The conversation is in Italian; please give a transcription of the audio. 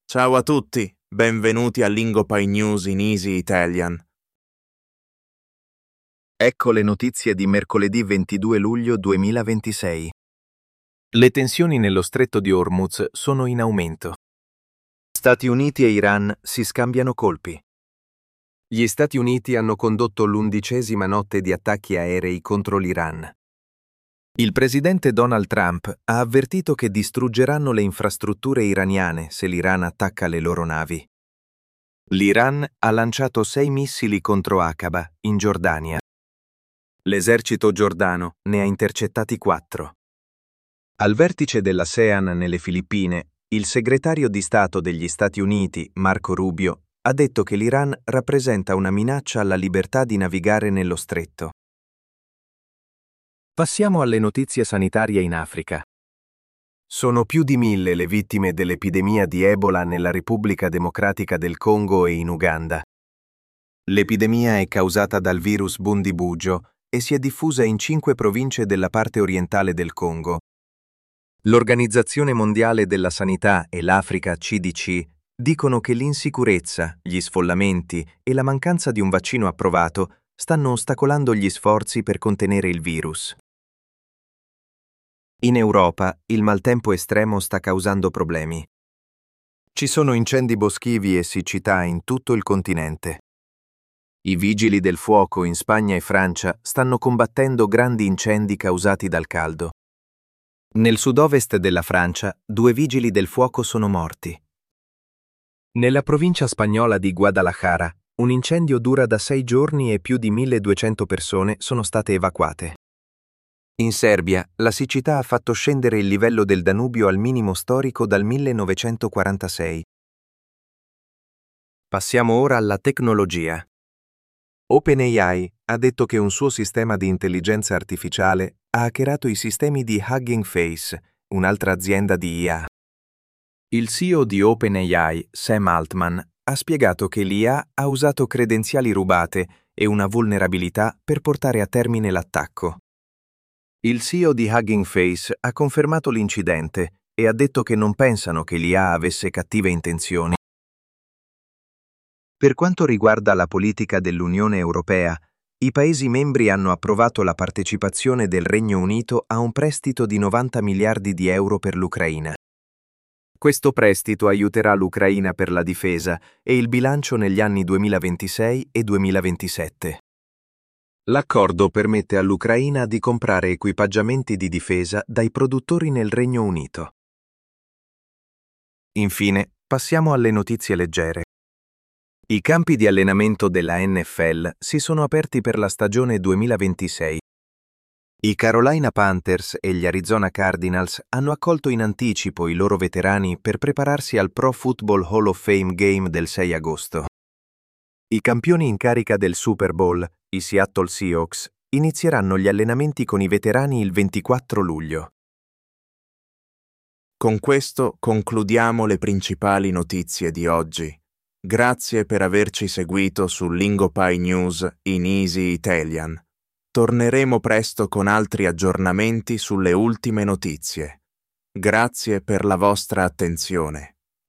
Ciao a tutti, benvenuti a Lingopie News in Easy Italian. Ecco le notizie di mercoledì 22 luglio 2026. Le tensioni nello stretto di Hormuz sono in aumento. Stati Uniti e Iran si scambiano colpi. Gli Stati Uniti hanno condotto l'11ª notte di attacchi aerei contro l'Iran. Il presidente Donald Trump ha avvertito che distruggeranno le infrastrutture iraniane se l'Iran attacca le loro navi. L'Iran ha lanciato 6 missili contro Aqaba, in Giordania. L'esercito giordano ne ha intercettati 4. Al vertice dell'ASEAN nelle Filippine, il segretario di Stato degli Stati Uniti, Marco Rubio, ha detto che l'Iran rappresenta una minaccia alla libertà di navigare nello stretto. Passiamo alle notizie sanitarie in Africa. Sono più di 1000 le vittime dell'epidemia di Ebola nella Repubblica Democratica del Congo e in Uganda. L'epidemia è causata dal virus Bundibugyo e si è diffusa in 5 province della parte orientale del Congo. L'Organizzazione Mondiale della Sanità e l'Africa CDC dicono che l'insicurezza, gli sfollamenti e la mancanza di un vaccino approvato stanno ostacolando gli sforzi per contenere il virus. In Europa, il maltempo estremo sta causando problemi. Ci sono incendi boschivi e siccità in tutto il continente. I vigili del fuoco in Spagna e Francia stanno combattendo grandi incendi causati dal caldo. Nel sud-ovest della Francia, 2 vigili del fuoco sono morti. Nella provincia spagnola di Guadalajara, un incendio dura da 6 giorni e più di 1200 persone sono state evacuate. In Serbia, la siccità ha fatto scendere il livello del Danubio al minimo storico dal 1946. Passiamo ora alla tecnologia. OpenAI ha detto che un suo sistema di intelligenza artificiale ha hackerato i sistemi di Hugging Face, un'altra azienda di IA. Il CEO di OpenAI, Sam Altman, ha spiegato che l'IA ha usato credenziali rubate e una vulnerabilità per portare a termine l'attacco. Il CEO di Hugging Face ha confermato l'incidente e ha detto che non pensano che l'IA avesse cattive intenzioni. Per quanto riguarda la politica dell'Unione Europea, i Paesi membri hanno approvato la partecipazione del Regno Unito a un prestito di 90 miliardi di euro per l'Ucraina. Questo prestito aiuterà l'Ucraina per la difesa e il bilancio negli anni 2026 e 2027. L'accordo permette all'Ucraina di comprare equipaggiamenti di difesa dai produttori nel Regno Unito. Infine, passiamo alle notizie leggere. I campi di allenamento della NFL si sono aperti per la stagione 2026. I Carolina Panthers e gli Arizona Cardinals hanno accolto in anticipo i loro veterani per prepararsi al Pro Football Hall of Fame Game del 6 agosto. I campioni in carica del Super Bowl, i Seattle Seahawks, inizieranno gli allenamenti con i veterani il 24 luglio. Con questo concludiamo le principali notizie di oggi. Grazie per averci seguito su Lingopie News in Easy Italian. Torneremo presto con altri aggiornamenti sulle ultime notizie. Grazie per la vostra attenzione.